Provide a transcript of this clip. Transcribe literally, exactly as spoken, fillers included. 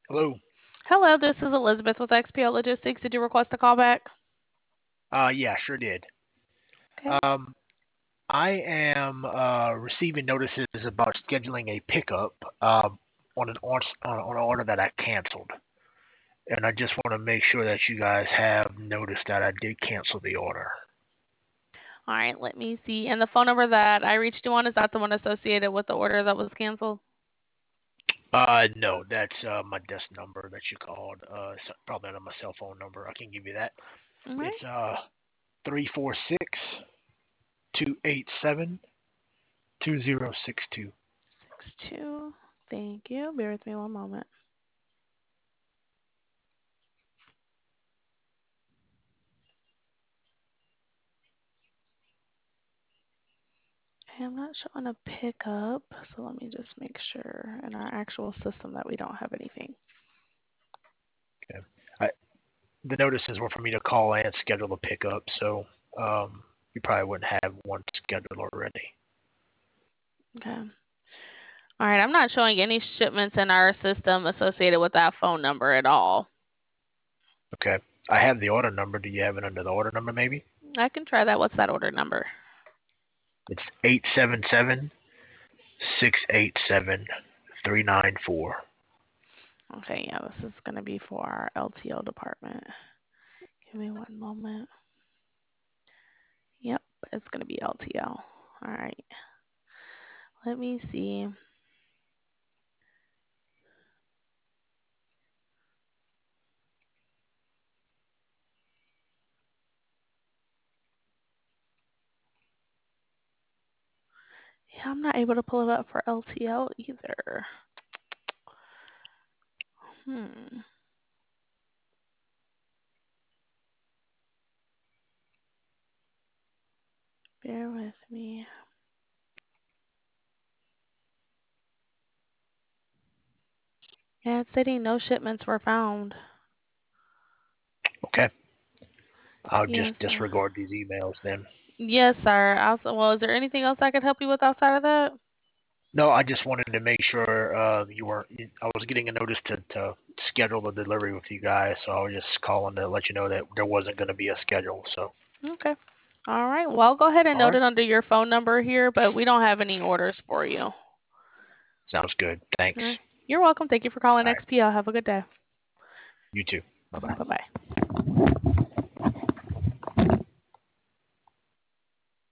Hello. Hello, this is Elizabeth with X P L Logistics. Did you request a call back? Uh, yeah, sure did. Okay. Um, I am uh, receiving notices about scheduling a pickup um, on an on, on an order that I canceled, and I just want to make sure that you guys have noticed that I did cancel the order. All right, let me see. And the phone number that I reached you on, is that the one associated with the order that was canceled? Uh, no, that's uh, my desk number that you called. Uh, it's probably not my cell phone number. I can give you that. All right. It's uh three four six two eight seven two zero six two. six two. Thank you. Bear with me one moment. Okay, I'm not showing a pickup, so let me just make sure in our actual system that we don't have anything. Okay. I, the notices were for me to call and schedule a pickup, so um, you probably wouldn't have one scheduled already. Okay. All right, I'm not showing any shipments in our system associated with that phone number at all. Okay. I have the order number. Do you have it under the order number, maybe? I can try that. What's that order number? It's eight seven seven six eight seven three nine four. Okay, yeah, this is going to be for our L T O department. Give me one moment. Yep, it's going to be L T O. All right. Let me see. Yeah, I'm not able to pull it up for L T L either. Hmm. Bear with me. Yeah, it's stating no shipments were found. Okay. I'll just Yes, sir. disregard these emails then. Yes, sir. Also, well, is there anything else I could help you with outside of that? No, I just wanted to make sure uh, you weren't. I was getting a notice to, to schedule the delivery with you guys, so I was just calling to let you know that there wasn't going to be a schedule. So, Okay. All right. Well, I'll go ahead and all note right. it under your phone number here, but we don't have any orders for you. All Sounds good. Thanks. right. You're welcome. Thank you for calling All right. X P L. Have a good day. You too. Bye bye. Bye bye.